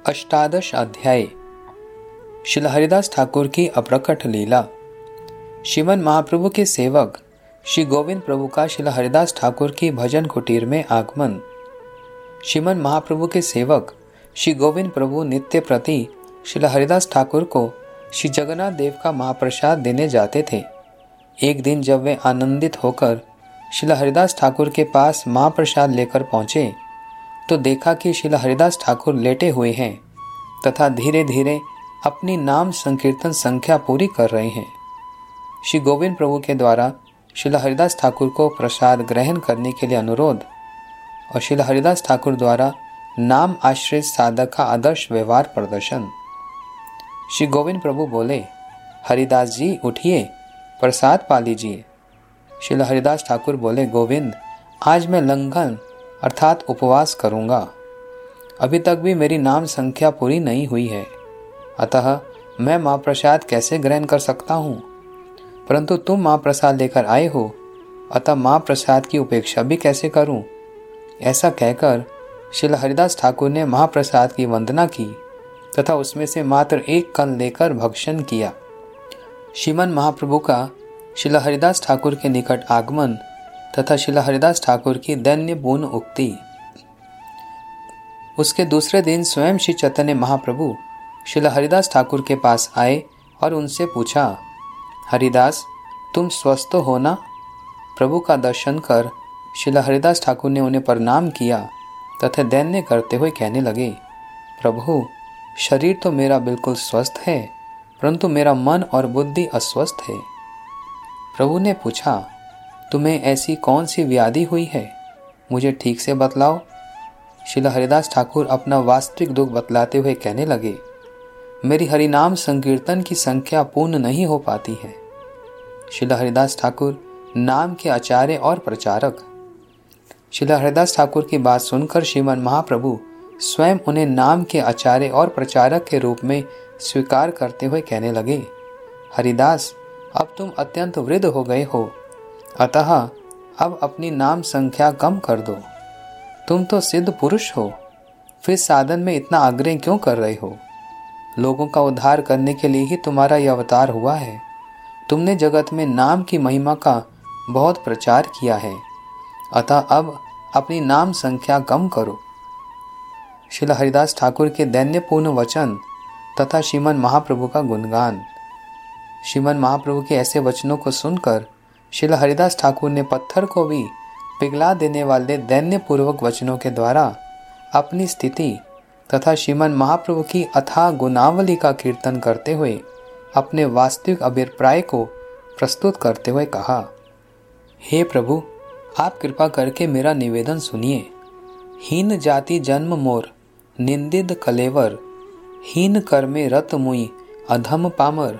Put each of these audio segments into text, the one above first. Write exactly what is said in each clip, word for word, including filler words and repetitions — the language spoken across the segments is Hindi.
अष्टादश अध्याय श्री हरिदास ठाकुर की अप्रकट लीला। श्रीमन महाप्रभु के सेवक श्री गोविंद प्रभु का श्री हरिदास ठाकुर की भजन कुटीर में आगमन। श्रीमन महाप्रभु के सेवक श्री गोविंद प्रभु नित्य प्रति श्री हरिदास ठाकुर को श्री जगन्नाथ देव का महाप्रसाद देने जाते थे। एक दिन जब वे आनंदित होकर श्री हरिदास ठाकुर के पास महाप्रसाद लेकर पहुंचे तो देखा कि श्री हरिदास ठाकुर लेटे हुए हैं तथा धीरे धीरे अपनी नाम संकीर्तन संख्या पूरी कर रहे हैं। श्री गोविंद प्रभु के द्वारा श्री हरिदास ठाकुर को प्रसाद ग्रहण करने के लिए अनुरोध और श्री हरिदास ठाकुर द्वारा नाम आश्रित साधक का आदर्श व्यवहार प्रदर्शन। श्री गोविंद प्रभु बोले, हरिदास जी उठिए, प्रसाद पा लीजिए। श्री हरिदास ठाकुर बोले, गोविंद आज मैं लंघन अर्थात उपवास करूंगा। अभी तक भी मेरी नाम संख्या पूरी नहीं हुई है, अतः मैं महाप्रसाद कैसे ग्रहण कर सकता हूँ। परंतु तुम महाप्रसाद लेकर आए हो, अतः महाप्रसाद की उपेक्षा भी कैसे करूँ। ऐसा कहकर श्री हरिदास ठाकुर ने महाप्रसाद की वंदना की तथा उसमें से मात्र एक कण लेकर भक्षण किया। श्रीमन महाप्रभु का श्री हरिदास ठाकुर के निकट आगमन तथा श्री हरिदास ठाकुर की दैन्यपूर्ण उक्ति। उसके दूसरे दिन स्वयं श्री चैतन्य महाप्रभु श्री हरिदास ठाकुर के पास आए और उनसे पूछा, हरिदास तुम स्वस्थ हो ना। प्रभु का दर्शन कर श्री हरिदास ठाकुर ने उन्हें प्रणाम किया तथा दैन्य करते हुए कहने लगे, प्रभु शरीर तो मेरा बिल्कुल स्वस्थ है, परंतु मेरा मन और बुद्धि अस्वस्थ है। प्रभु ने पूछा, तुम्हें ऐसी कौन सी व्याधि हुई है, मुझे ठीक से बतलाओ। श्री हरिदास ठाकुर अपना वास्तविक दुख बतलाते हुए कहने लगे, मेरी हरिनाम संकीर्तन की संख्या पूर्ण नहीं हो पाती है। श्री हरिदास ठाकुर नाम के आचार्य और प्रचारक। श्री हरिदास ठाकुर की बात सुनकर श्रीमन महाप्रभु स्वयं उन्हें नाम के आचार्य और प्रचारक के रूप में स्वीकार करते हुए कहने लगे, हरिदास अब तुम अत्यंत वृद्ध हो गए हो, अतः अब अपनी नाम संख्या कम कर दो। तुम तो सिद्ध पुरुष हो, फिर साधन में इतना आग्रह क्यों कर रहे हो। लोगों का उद्धार करने के लिए ही तुम्हारा यह अवतार हुआ है। तुमने जगत में नाम की महिमा का बहुत प्रचार किया है, अतः अब अपनी नाम संख्या कम करो। श्री हरिदास ठाकुर के दैन्यपूर्ण वचन तथा श्रीमन महाप्रभु का गुणगान। श्रीमन महाप्रभु के ऐसे वचनों को सुनकर श्री हरिदास ठाकुर ने पत्थर को भी पिघला देने वाले दैन्यपूर्वक वचनों के द्वारा अपनी स्थिति तथा श्रीमन महाप्रभु की अथाह गुणावली का कीर्तन करते हुए अपने वास्तविक अभिप्राय को प्रस्तुत करते हुए कहा, हे प्रभु आप कृपा करके मेरा निवेदन सुनिए। हीन जाति जन्म मोर निंदित कलेवर, हीन कर्मे रत मुई अधम पामर,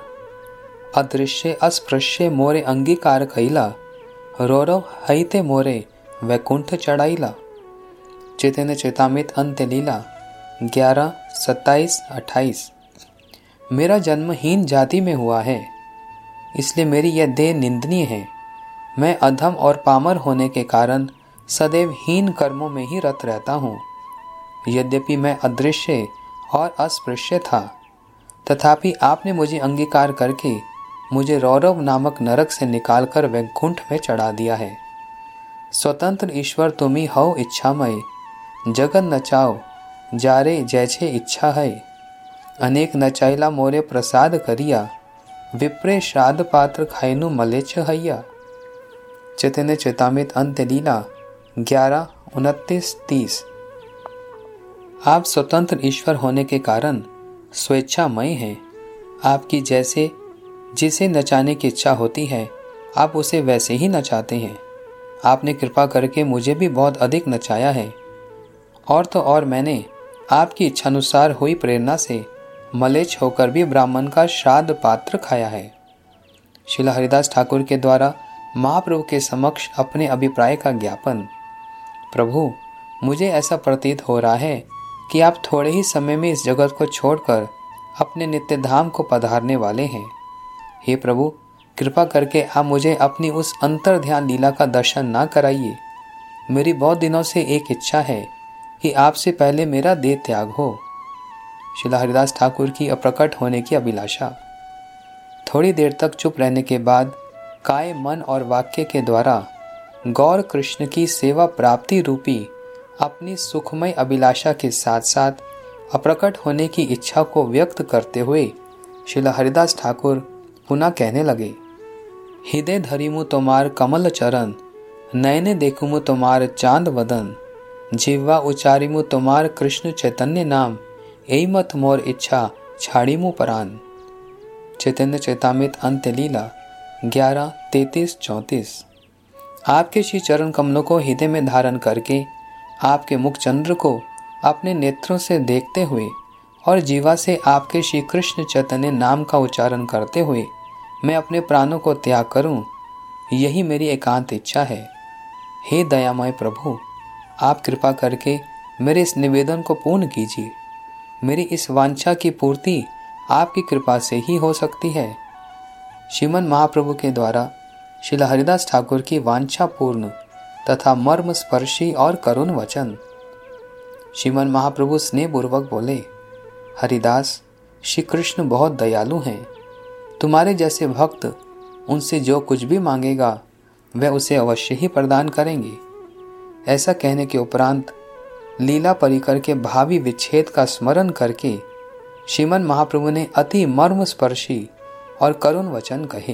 अदृश्य अस्पृश्य मोरे अंगीकार कैला, रौरव हईते मोरे वैकुंठ चढ़ाईला। चैतन्य चेतामित अंत्य लीला ग्यारह सत्ताईस अट्ठाईस। मेरा जन्म हीन जाति में हुआ है, इसलिए मेरी यह देह निंदनीय है। मैं अधम और पामर होने के कारण सदैव हीन कर्मों में ही रत रहता हूँ। यद्यपि मैं अदृश्य और अस्पृश्य था, तथापि आपने मुझे अंगीकार करके मुझे रौरव नामक नरक से निकालकर वैकुंठ में चढ़ा दिया है। स्वतंत्र ईश्वर तुम्ही हो इच्छामय, जगत नचाओ जारे जैसे इच्छा है। अनेक नचाइला मोरे प्रसाद करिया, विप्रे श्राद्ध पात्र खाइनु मलेच्छ हैया। चैतन्य चेतामित अंत्य लीला ग्यारह उनतीस तीस। आप स्वतंत्र ईश्वर होने के कारण स्वेच्छामय हैं। आपकी जैसे जिसे नचाने की इच्छा होती है आप उसे वैसे ही नचाते हैं। आपने कृपा करके मुझे भी बहुत अधिक नचाया है, और तो और मैंने आपकी इच्छानुसार हुई प्रेरणा से मलेच्छ होकर भी ब्राह्मण का श्राद्ध पात्र खाया है। श्री हरिदास ठाकुर के द्वारा महाप्रभु के समक्ष अपने अभिप्राय का ज्ञापन। प्रभु मुझे ऐसा प्रतीत हो रहा है कि आप थोड़े ही समय में इस जगत को छोड़कर अपने नित्य धाम को पधारने वाले हैं। हे प्रभु कृपा करके आप मुझे अपनी उस अंतर ध्यान लीला का दर्शन ना कराइए। मेरी बहुत दिनों से एक इच्छा है कि आपसे पहले मेरा देह त्याग हो। श्रील हरिदास ठाकुर की अप्रकट होने की अभिलाषा। थोड़ी देर तक चुप रहने के बाद काय, मन और वाक्य के द्वारा गौर कृष्ण की सेवा प्राप्ति रूपी अपनी सुखमय अभिलाषा के साथ साथ अप्रकट होने की इच्छा को व्यक्त करते हुए श्रील हरिदास ठाकुर पुनः कहने लगे, हृदय धरिमु तुम्हार कमल चरण, नयने देखुमु तुम्हार चांद वदन, जिह्वा उचारिमु तुम्हार कृष्ण चैतन्य नाम, एई मत मोर इच्छा छाड़ीमु परान। चैतन्य चैतामृत अंत्य लीला ग्यारह तैतीस चौंतीस। आपके श्री चरण कमलों को हृदय में धारण करके आपके मुख चंद्र को अपने नेत्रों से देखते हुए और जीवा से आपके श्री कृष्ण चैतन्य नाम का उच्चारण करते हुए मैं अपने प्राणों को त्याग करूं, यही मेरी एकांत इच्छा है। हे दयामय प्रभु, आप कृपा करके मेरे इस निवेदन को पूर्ण कीजिए। मेरी इस वांछा की पूर्ति आपकी कृपा से ही हो सकती है। श्रीमन महाप्रभु के द्वारा श्रील हरिदास ठाकुर की वांछा पूर्ण तथा मर्म स्पर्शी और करुण वचन। श्रीमन महाप्रभु स्नेहपूर्वक बोले, हरिदास, श्री कृष्ण बहुत दयालु हैं। तुम्हारे जैसे भक्त उनसे जो कुछ भी मांगेगा वह उसे अवश्य ही प्रदान करेंगे। ऐसा कहने के उपरांत लीला परिकर के भावी विच्छेद का स्मरण करके श्रीमन महाप्रभु ने अति मर्म स्पर्शी और करुण वचन कहे,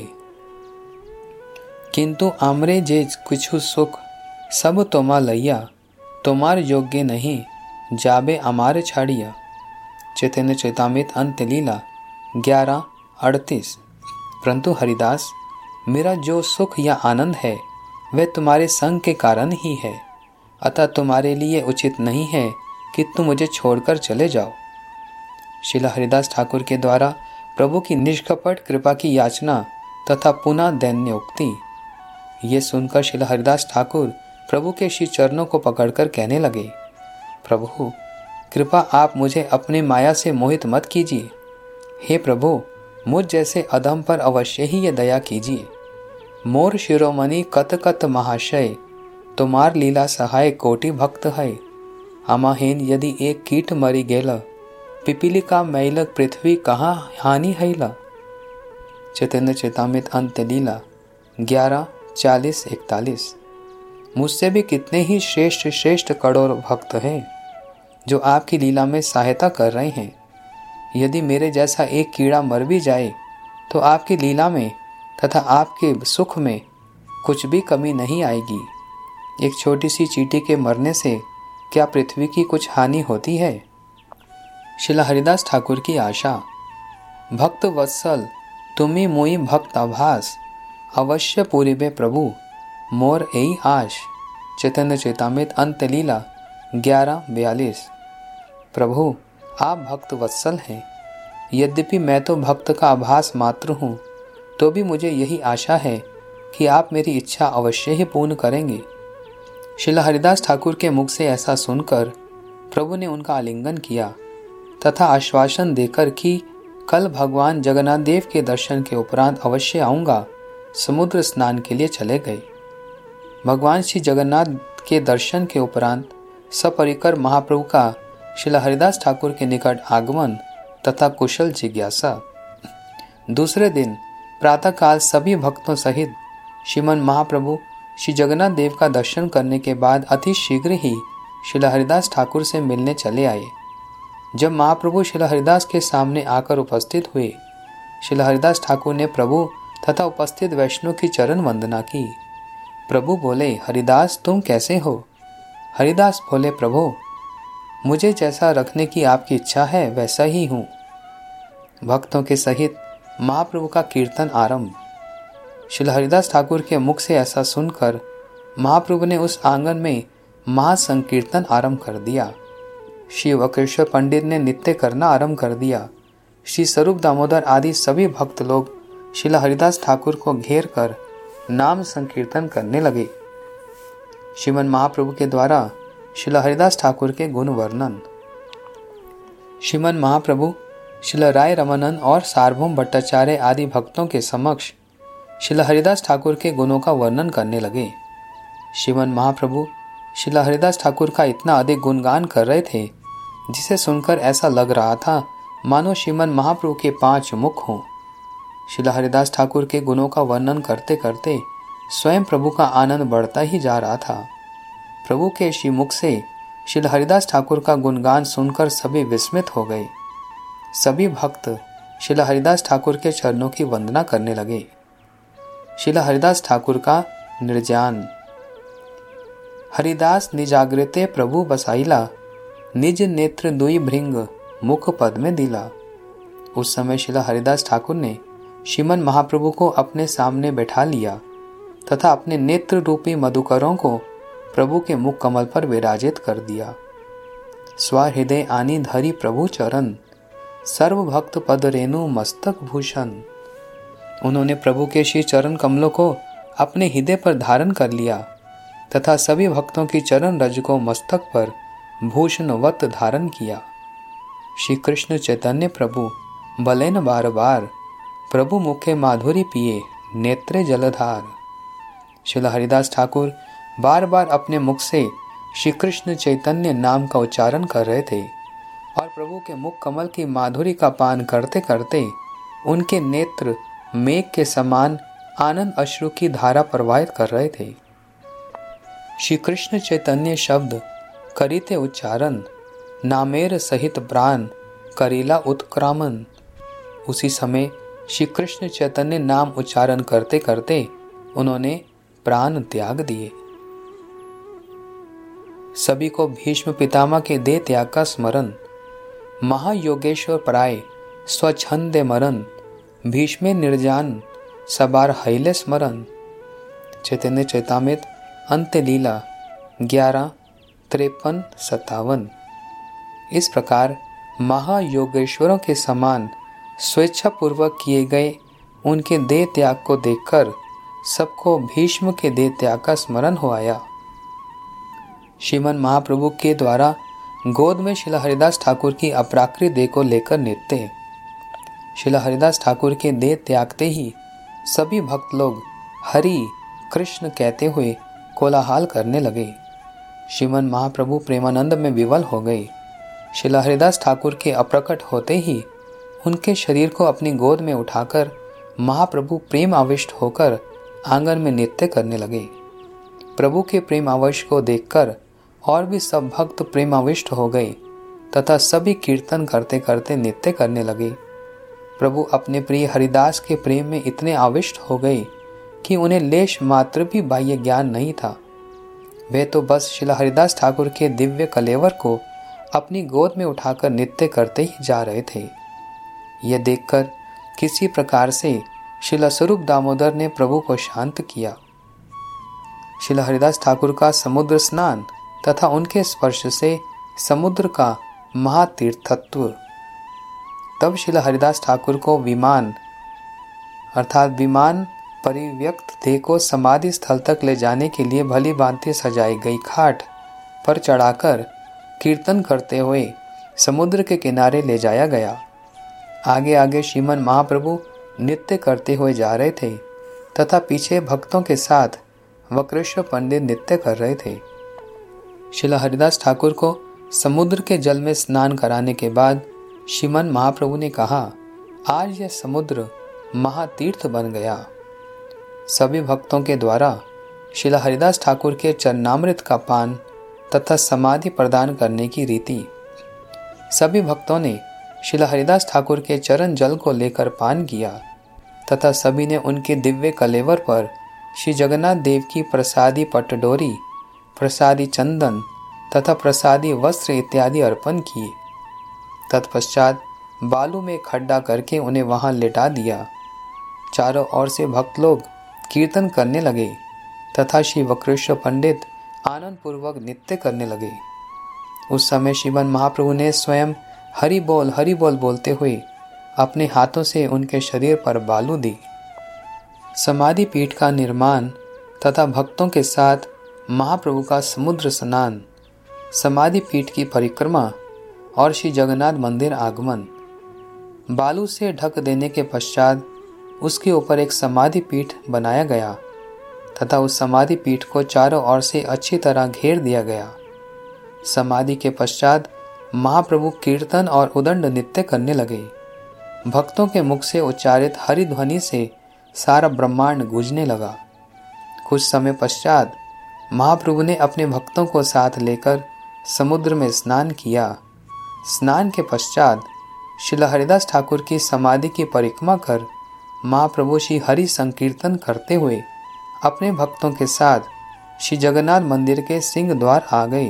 किंतु आमरे जे कुछु सुख सब तोमा लैया, तोमार योग्य नहीं जाबे अमार छाड़िया। चैतन्य चैतामृत अंत्य लीला ग्यारह अड़तीस। परंतु हरिदास, मेरा जो सुख या आनंद है वह तुम्हारे संग के कारण ही है, अतः तुम्हारे लिए उचित नहीं है कि तुम मुझे छोड़कर चले जाओ। श्रील हरिदास ठाकुर के द्वारा प्रभु की निष्कपट कृपा की याचना तथा पुनः दैन्य उक्ति। ये सुनकर श्रील हरिदास ठाकुर प्रभु के श्री चरणों को पकड़कर कहने लगे, प्रभु कृपा आप मुझे अपने माया से मोहित मत कीजिए। हे प्रभु, मुझ जैसे अधम पर अवश्य ही ये दया कीजिए। मोर शिरोमणि कत कत महाशय, तुम्हार लीला सहाय कोटि भक्त है। अमाहीन यदि एक कीट मरी गेल, पिपीलिका मैल पृथ्वी कहाँ हानि हैला। चैतन्य चैतामृत अंत्य लीला ग्यारह चालीस इकतालीस। मुझसे भी कितने ही श्रेष्ठ श्रेष्ठ करोड़ भक्त हैं जो आपकी लीला में सहायता कर रहे हैं। यदि मेरे जैसा एक कीड़ा मर भी जाए तो आपकी लीला में तथा आपके सुख में कुछ भी कमी नहीं आएगी। एक छोटी सी चींटी के मरने से क्या पृथ्वी की कुछ हानि होती है। श्रील हरिदास ठाकुर की आशा। भक्त वत्सल तुम्ही मोई भक्त आभास, अवश्य पूरिबे प्रभु मोर एई आश। चैतन्य चैतामृत अंत्य लीला ग्यारह बयालीस। प्रभु आप भक्त वत्सल हैं, यद्यपि मैं तो भक्त का आभास मात्र हूँ, तो भी मुझे यही आशा है कि आप मेरी इच्छा अवश्य ही पूर्ण करेंगे। श्रील हरिदास ठाकुर के मुख से ऐसा सुनकर प्रभु ने उनका आलिंगन किया तथा आश्वासन देकर कि कल भगवान जगन्नाथ देव के दर्शन के उपरांत अवश्य आऊँगा, समुद्र स्नान के लिए चले गए। भगवान श्री जगन्नाथ के दर्शन के उपरांत सपरिकर महाप्रभु का श्रील हरिदास ठाकुर के निकट आगमन तथा कुशल जिज्ञासा। दूसरे दिन प्रातःकाल सभी भक्तों सहित श्रीमन महाप्रभु श्री जगन्नाथ देव का दर्शन करने के बाद अति शीघ्र ही श्रील हरिदास ठाकुर से मिलने चले आए। जब महाप्रभु श्रील हरिदास के सामने आकर उपस्थित हुए, श्रील हरिदास ठाकुर ने प्रभु तथा उपस्थित वैष्णव की चरण वंदना की। प्रभु बोले, हरिदास तुम कैसे हो। हरिदास बोले, प्रभु मुझे जैसा रखने की आपकी इच्छा है वैसा ही हूँ। भक्तों के सहित महाप्रभु का कीर्तन आरंभ। श्रील हरिदास ठाकुर के मुख से ऐसा सुनकर महाप्रभु ने उस आंगन में महासंकीर्तन आरंभ कर दिया। श्री वक्रेश्वर पंडित ने नृत्य करना आरंभ कर दिया। श्री स्वरूप दामोदर आदि सभी भक्त लोग श्रील हरिदास ठाकुर को घेर कर नाम संकीर्तन करने लगे। श्रीमन महाप्रभु के द्वारा श्रील हरिदास ठाकुर के गुण वर्णन। श्रीमन महाप्रभु श्रील राय रमानंद और सार्वभौम भट्टाचार्य आदि भक्तों के समक्ष श्रील हरिदास ठाकुर के गुणों का वर्णन करने लगे। श्रीमन महाप्रभु श्रील हरिदास ठाकुर का इतना अधिक गुणगान कर रहे थे जिसे सुनकर ऐसा लग रहा था मानो श्रीमन महाप्रभु के पांच मुख हों। श्रील हरिदास ठाकुर के गुणों का वर्णन करते करते स्वयं प्रभु का आनंद बढ़ता ही जा रहा था। प्रभु के श्रीमुख से श्रील हरिदास ठाकुर का गुणगान सुनकर सभी विस्मित हो गए। सभी भक्त श्रील हरिदास ठाकुर के चरणों की वंदना करने लगे। श्रील हरिदास ठाकुर का निर्जान। हरिदास निजाग्रते प्रभु बसाइला, निज नेत्र दुई भृंग मुख पद में दिला। उस समय श्रील हरिदास ठाकुर ने श्रीमन महाप्रभु को अपने सामने बैठा लिया तथा अपने नेत्र रूपी मधुकरों को प्रभु के मुख कमल पर विराजित कर दिया। स्वहृदय आनी धरी प्रभु चरण, सर्व भक्त पद रेणु मस्तक भूषण। उन्होंने प्रभु के श्री चरण कमलों को अपने हृदय पर धारण कर लिया तथा सभी भक्तों की चरण रज को मस्तक पर भूषणवत धारण किया। श्री कृष्ण चैतन्य प्रभु बलेन बार बार, प्रभु मुखे माधुरी पिए नेत्रे जलधार। श्रील हरिदास ठाकुर बार बार अपने मुख से श्री कृष्ण चैतन्य नाम का उच्चारण कर रहे थे और प्रभु के मुख कमल की माधुरी का पान करते करते उनके नेत्र मेघ के समान आनंद अश्रु की धारा प्रवाहित कर रहे थे। श्री कृष्ण चैतन्य शब्द करीते उच्चारण, नामेर सहित प्राण करीला उत्क्रामन। उसी समय श्री कृष्ण चैतन्य नाम उच्चारण करते करते उन्होंने प्राण त्याग दिए। सभी को भीष्म पितामह के देह त्याग का स्मरण। महायोगेश्वर प्राय स्वच्छंदे मरण, भीष्मे निर्जान सबार हैले स्मरण। चैतन्य चैतामृत अंत्य लीला ग्यारह तिरपन सत्तावन। इस प्रकार महायोगेश्वरों के समान स्वेच्छा पूर्वक किए गए उनके देह त्याग को देखकर सबको भीष्म के देह त्याग का स्मरण हो आया। श्रीमन महाप्रभु के द्वारा गोद में श्रील हरिदास ठाकुर की अपराकृत देह को लेकर नृत्य। श्रील हरिदास ठाकुर के देह त्यागते ही सभी भक्त लोग हरि कृष्ण कहते हुए कोलाहल करने लगे। श्रीमन महाप्रभु प्रेमानंद में विवल हो गए। श्रील हरिदास ठाकुर के अप्रकट होते ही उनके शरीर को अपनी गोद में उठाकर महाप्रभु प्रेम आविष्ट होकर आंगन में नृत्य करने लगे। प्रभु के प्रेम आवेश को देखकर और भी सब भक्त प्रेमाविष्ट हो गए तथा सभी कीर्तन करते करते नृत्य करने लगे। प्रभु अपने प्रिय हरिदास के प्रेम में इतने आविष्ट हो गए कि उन्हें लेश मात्र भी बाह्य ज्ञान नहीं था। वे तो बस श्रील हरिदास ठाकुर के दिव्य कलेवर को अपनी गोद में उठाकर नृत्य करते ही जा रहे थे। यह देखकर किसी प्रकार से श्रील स्वरूप दामोदर ने प्रभु को शांत किया। श्रील हरिदास ठाकुर का समुद्र स्नान तथा उनके स्पर्श से समुद्र का महातीर्थत्व। तब श्रील हरिदास ठाकुर को विमान अर्थात विमान परिव्यक्त देह को समाधि स्थल तक ले जाने के लिए भली भांति सजाई गई खाट पर चढ़ाकर कीर्तन करते हुए समुद्र के किनारे ले जाया गया। आगे आगे श्रीमन महाप्रभु नृत्य करते हुए जा रहे थे तथा पीछे भक्तों के साथ वक्रेश्वर पंडित नृत्य कर रहे थे। श्रील हरिदास ठाकुर को समुद्र के जल में स्नान कराने के बाद श्रीमन महाप्रभु ने कहा, आज यह समुद्र महातीर्थ बन गया। सभी भक्तों के द्वारा श्रील हरिदास ठाकुर के चरणामृत का पान तथा समाधि प्रदान करने की रीति। सभी भक्तों ने श्रील हरिदास ठाकुर के चरण जल को लेकर पान किया तथा सभी ने उनके दिव्य कलेवर पर श्री जगन्नाथ देव की प्रसादी पटडोरी, प्रसादी चंदन तथा प्रसादी वस्त्र इत्यादि अर्पण किए। तत्पश्चात बालू में खड्डा करके उन्हें वहां लेटा दिया। चारों ओर से भक्त लोग कीर्तन करने लगे तथा श्री वक्रेश्वर पंडित आनंद पूर्वक नृत्य करने लगे। उस समय श्रीमन महाप्रभु ने स्वयं हरि बोल हरि बोल बोलते हुए अपने हाथों से उनके शरीर पर बालू दी। समाधि पीठ का निर्माण तथा भक्तों के साथ महाप्रभु का समुद्र स्नान, समाधि पीठ की परिक्रमा और श्री जगन्नाथ मंदिर आगमन। बालू से ढक देने के पश्चात उसके ऊपर एक समाधि पीठ बनाया गया तथा उस समाधि पीठ को चारों ओर से अच्छी तरह घेर दिया गया। समाधि के पश्चात महाप्रभु कीर्तन और उदंड नृत्य करने लगे। भक्तों के मुख से उच्चारित हरि ध्वनि से सारा ब्रह्मांड गूंजने लगा। कुछ समय पश्चात महाप्रभु ने अपने भक्तों को साथ लेकर समुद्र में स्नान किया। स्नान के पश्चात श्रील हरिदास ठाकुर की समाधि की परिक्रमा कर महाप्रभु श्री हरि संकीर्तन करते हुए अपने भक्तों के साथ श्री जगन्नाथ मंदिर के सिंह द्वार आ गए।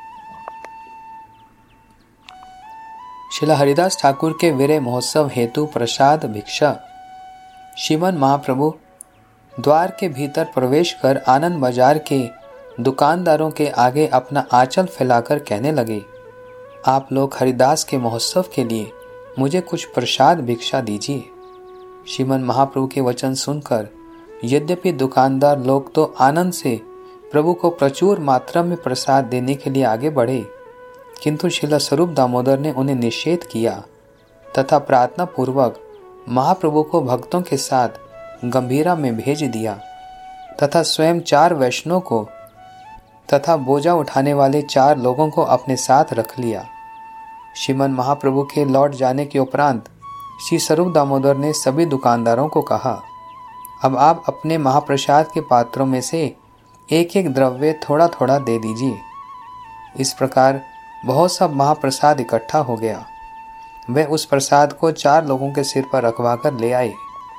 श्रील हरिदास ठाकुर के विरह महोत्सव हेतु प्रसाद भिक्षा। श्रीमन महाप्रभु द्वार के भीतर प्रवेश कर आनंद बाजार के दुकानदारों के आगे अपना आंचल फैलाकर कहने लगे, आप लोग हरिदास के महोत्सव के लिए मुझे कुछ प्रसाद भिक्षा दीजिए। श्रीमन महाप्रभु के वचन सुनकर यद्यपि दुकानदार लोग तो आनंद से प्रभु को प्रचुर मात्रा में प्रसाद देने के लिए आगे बढ़े, किंतु श्रील स्वरूप दामोदर ने उन्हें निषेध किया तथा प्रार्थना पूर्वक महाप्रभु को भक्तों के साथ गंभीरा में भेज दिया तथा स्वयं चार वैष्णव को तथा बोझा उठाने वाले चार लोगों को अपने साथ रख लिया। श्रीमन महाप्रभु के लौट जाने के उपरांत श्री स्वरूप दामोदर ने सभी दुकानदारों को कहा, अब आप अपने महाप्रसाद के पात्रों में से एक एक द्रव्य थोड़ा थोड़ा दे दीजिए। इस प्रकार बहुत सा महाप्रसाद इकट्ठा हो गया। वे उस प्रसाद को चार लोगों के सिर पर रखवा कर ले आए।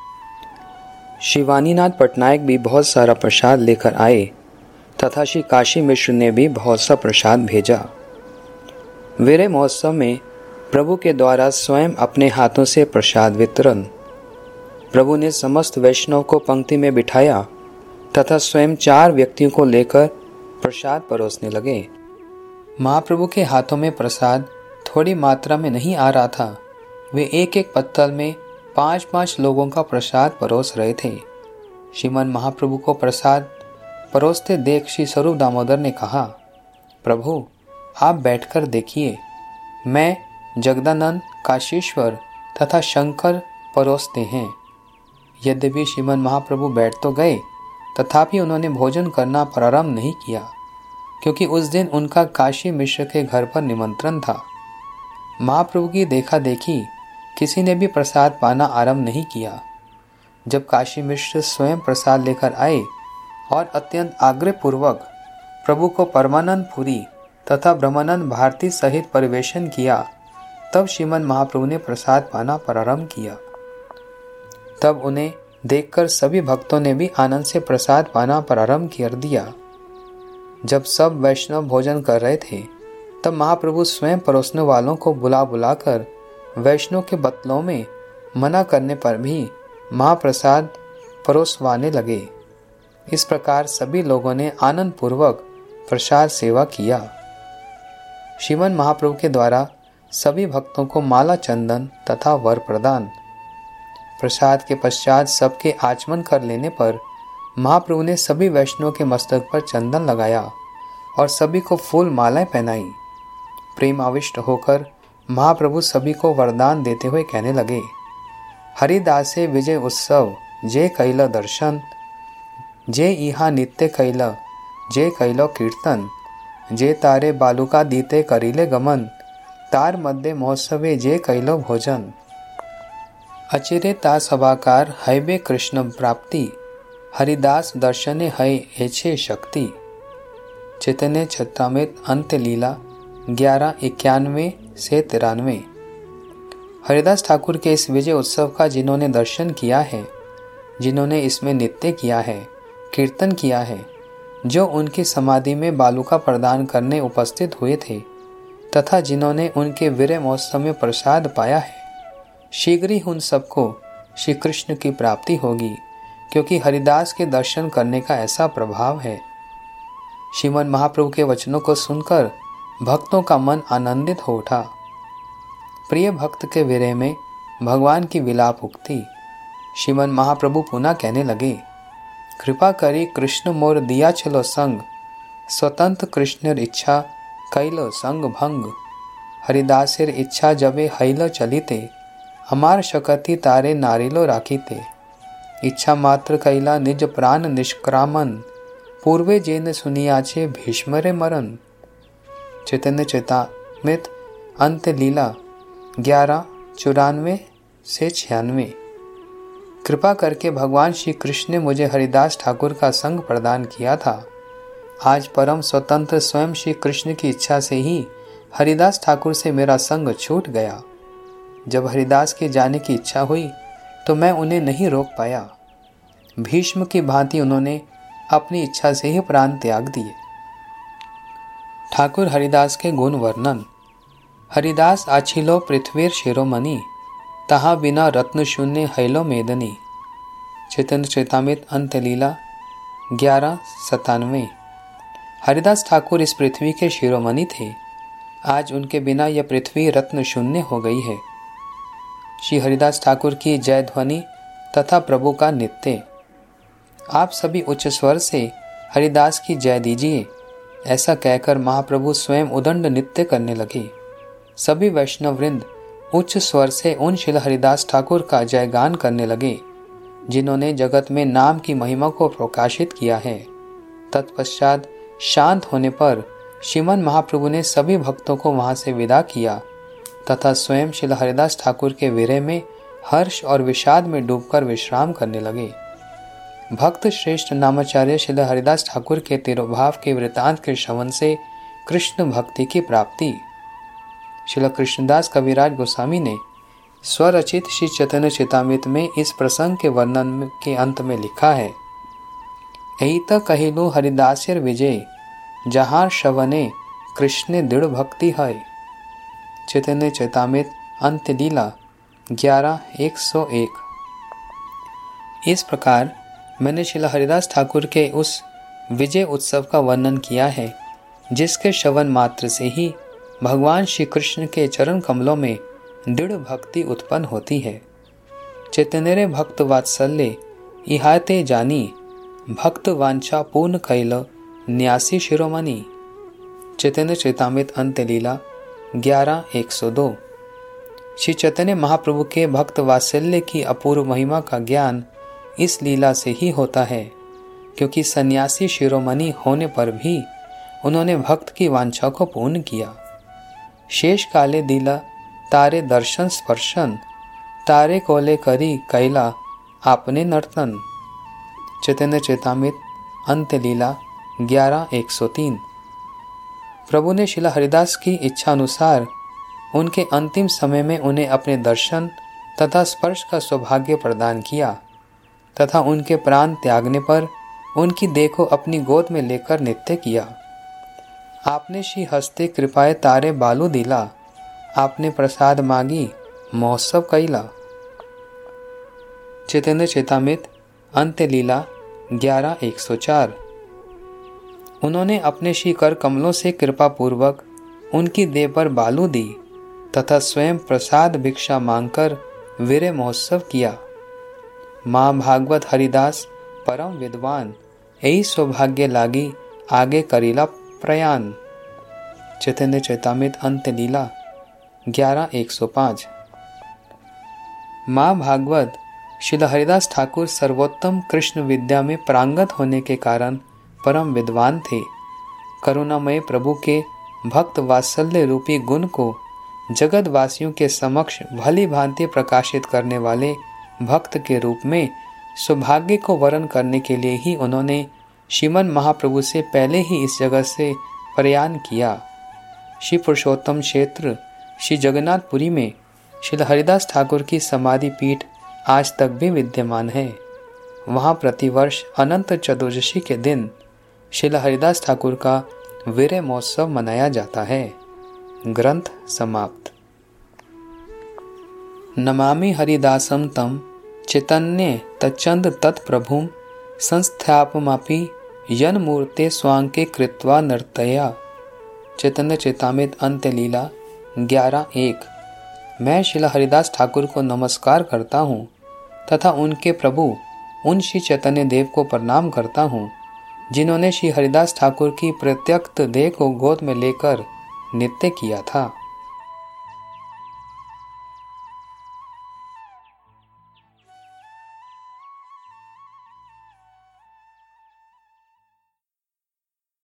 शिवानीनाथ पटनायक भी बहुत सारा प्रसाद लेकर आए तथा श्री काशी मिश्र ने भी बहुत सा प्रसाद भेजा। विरह महोत्सव में प्रभु के द्वारा स्वयं अपने हाथों से प्रसाद वितरण। प्रभु ने समस्त वैष्णव को पंक्ति में बिठाया तथा स्वयं चार व्यक्तियों को लेकर प्रसाद परोसने लगे। महाप्रभु के हाथों में प्रसाद थोड़ी मात्रा में नहीं आ रहा था। वे एक एक पत्तल में पांच पांच लोगों का प्रसाद परोस रहे थे। श्रीमन महाप्रभु को प्रसाद परोसते देख श्री स्वरूप दामोदर ने कहा, प्रभु आप बैठकर देखिए, मैं जगदानंद, काशीश्वर तथा शंकर परोसते हैं। यद्यपि श्रीमन महाप्रभु बैठ तो गए, तथापि उन्होंने भोजन करना प्रारंभ नहीं किया, क्योंकि उस दिन उनका काशी मिश्र के घर पर निमंत्रण था। महाप्रभु की देखा देखी किसी ने भी प्रसाद पाना आरंभ नहीं किया। जब काशी मिश्र स्वयं प्रसाद लेकर आए और अत्यंत आग्रहपूर्वक प्रभु को परमानंद पुरी तथा ब्रह्मानंद भारती सहित परिवेशन किया, तब श्रीमन महाप्रभु ने प्रसाद पाना प्रारंभ किया। तब उन्हें देखकर सभी भक्तों ने भी आनंद से प्रसाद पाना प्रारंभ कर दिया। जब सब वैष्णव भोजन कर रहे थे, तब महाप्रभु स्वयं परोसने वालों को बुला बुलाकर वैष्णव के बतलों में मना करने पर भी महाप्रसाद परोसवाने लगे। इस प्रकार सभी लोगों ने आनंद पूर्वक प्रसाद सेवा किया। श्रीमन महाप्रभु के द्वारा सभी भक्तों को माला चंदन तथा वर प्रदान। प्रसाद के पश्चात सबके आचमन कर लेने पर महाप्रभु ने सभी वैष्णव के मस्तक पर चंदन लगाया और सभी को फूल मालाएं पहनाई। प्रेम आविष्ट होकर महाप्रभु सभी को वरदान देते हुए कहने लगे, हरिदासे विजय उत्सव जे कैल दर्शन, जे इहा नित्य कैल, जे कैलो कीर्तन, जे तारे बालुका दीते करिले गमन, तार मध्य महोत्सवे जे कैलो भोजन। अचिरे ता सभाकार हैबे कृष्ण प्राप्ति, हरिदास दर्शने है एछे शक्ति। चैतन्य चरितामृत अंत लीला ग्यारह इक्यानवे से तिरानवे। हरिदास ठाकुर के इस विजय उत्सव का जिन्होंने दर्शन किया है, जिन्होंने इसमें नृत्य किया है, कीर्तन किया है, जो उनकी समाधि में बालुका प्रदान करने उपस्थित हुए थे तथा जिन्होंने उनके विरह महोत्सव में प्रसाद पाया है, शीघ्र ही उन सबको श्री कृष्ण की प्राप्ति होगी, क्योंकि हरिदास के दर्शन करने का ऐसा प्रभाव है। श्रीमन महाप्रभु के वचनों को सुनकर भक्तों का मन आनंदित हो उठा। प्रिय भक्त के विरह में भगवान की विलाप उक्ति। श्रीमन महाप्रभु पुनः कहने लगे, कृपा करी कृष्ण मोर दिया चलो संग, स्वतंत्र कृष्णर इच्छा कैलो संग भंग। हरिदासेर इच्छा जबे हैलो चलिते, हमार शकति तारे नारिलो राखीते। इच्छा मात्र कैला निज प्राण निष्क्रामन, पूर्वे जेन सुनियाचे भीष्मरे मरण। चैतन्य चरितामृत अंत लीला ग्यारह चौरानवे से छियानवे। कृपा करके भगवान श्री कृष्ण ने मुझे हरिदास ठाकुर का संग प्रदान किया था। आज परम स्वतंत्र स्वयं श्री कृष्ण की इच्छा से ही हरिदास ठाकुर से मेरा संग छूट गया। जब हरिदास के जाने की इच्छा हुई तो मैं उन्हें नहीं रोक पाया। भीष्म की भांति उन्होंने अपनी इच्छा से ही प्राण त्याग दिए। ठाकुर हरिदास के गुण वर्णन। हरिदास आछिलो पृथ्वीर शिरोमणि, तहा बिना रत्न शून्य हैलो मेदनी। चैतन्य चैतामृत अंतलीला ग्यारह सतानवे। हरिदास ठाकुर इस पृथ्वी के शिरोमणि थे। आज उनके बिना यह पृथ्वी रत्न शून्य हो गई है। श्री हरिदास ठाकुर की जय ध्वनि तथा प्रभु का नित्य। आप सभी उच्च स्वर से हरिदास की जय दीजिए। ऐसा कहकर महाप्रभु स्वयं उदंड नृत्य करने लगे। सभी वैष्णव वृंद उच्च स्वर से उन श्रील हरिदास ठाकुर का जयगान करने लगे जिन्होंने जगत में नाम की महिमा को प्रकाशित किया है। तत्पश्चात शांत होने पर श्रीमन महाप्रभु ने सभी भक्तों को वहां से विदा किया तथा स्वयं श्रील हरिदास ठाकुर के विरह में हर्ष और विषाद में डूबकर विश्राम करने लगे। भक्त श्रेष्ठ नामाचार्य श्रील हरिदास ठाकुर के तिरोभाव के वृतांत के श्रवण से कृष्ण भक्ति की प्राप्ति। श्रील कृष्णदास कविराज गोस्वामी ने स्वरचित श्री चैतन्य चैतामृत में इस प्रसंग के वर्णन के अंत में लिखा है, यही तो कहिलु हरिदासर विजय, जहाँ श्रवणे कृष्ण दृढ़ भक्ति है। चैतन्य चैतामृत अंत लीला ग्यारह एक सौ एक। इस प्रकार मैंने श्रील हरिदास ठाकुर के उस विजय उत्सव का वर्णन किया है जिसके श्रवण मात्र से ही भगवान श्री कृष्ण के चरण कमलों में दृढ़ भक्ति उत्पन्न होती है। चैतन्य भक्त वात्सल्य इहाते जानी, भक्त वांछा पूर्ण कैल न्यासी शिरोमणि। चैतन्य चैतामृत अंतलीला ग्यारह एक सौ दो। श्री चैतन्य महाप्रभु के भक्त वात्सल्य की अपूर्व महिमा का ज्ञान इस लीला से ही होता है, क्योंकि सन्यासी शिरोमणि होने पर भी उन्होंने भक्त की वांछा को पूर्ण किया। शेष काले दिला तारे दर्शन स्पर्शन, तारे कोले करी कैला आपने नर्तन। चैतन्य चैतामृत अंतलीला ग्यारह एक सौ तीन। प्रभु ने श्रील हरिदास की इच्छा अनुसार उनके अंतिम समय में उन्हें अपने दर्शन तथा स्पर्श का सौभाग्य प्रदान किया तथा उनके प्राण त्यागने पर उनकी देह को अपनी गोद में लेकर नृत्य किया। आपने श्री हस्ते कृपाए तारे बालू दिला, आपने प्रसाद मांगी महोत्सव कैला। चैतन्य चैतामृत अंत्यलीला ग्यारह एक सौ चार। उन्होंने अपने श्री कर कमलों से कृपा पूर्वक उनकी देह पर बालू दी तथा स्वयं प्रसाद भिक्षा मांगकर वीर महोत्सव किया। माँ भागवत हरिदास परम विद्वान, यही सौभाग्य लागी आगे करीला प्रयाण। चैतन्य चैतामृत अंतलीला ग्यारह एक सौ पाँच। माँ भागवत श्रील हरिदास ठाकुर सर्वोत्तम कृष्ण विद्या में प्रांगत होने के कारण परम विद्वान थे। करुणामय प्रभु के भक्त वात्सल्य रूपी गुण को जगत वासियों के समक्ष भली भांति प्रकाशित करने वाले भक्त के रूप में सौभाग्य को वर्ण करने के लिए ही उन्होंने श्रीमन महाप्रभु से पहले ही इस जगत से प्रयाण किया। श्री पुरुषोत्तम क्षेत्र श्री जगन्नाथपुरी में श्रील हरिदास ठाकुर की समाधि पीठ आज तक भी विद्यमान है। वहाँ प्रतिवर्ष अनंत चतुर्दशी के दिन श्रील हरिदास ठाकुर का वीर महोत्सव मनाया जाता है। ग्रंथ समाप्त। नमामि हरिदासम तम चैतन्य तच्चंद तत्प्रभुम संस्थापमापि यन मूर्ते स्वांके कृत्वा नर्तया। चैतन्य चैतामृत अंत्यलीला ग्यारह एक। मैं श्रील हरिदास ठाकुर को नमस्कार करता हूँ तथा उनके प्रभु उन श्री चैतन्य देव को प्रणाम करता हूँ जिन्होंने श्री हरिदास ठाकुर की प्रत्यक्त देह को गोद में लेकर नृत्य किया था।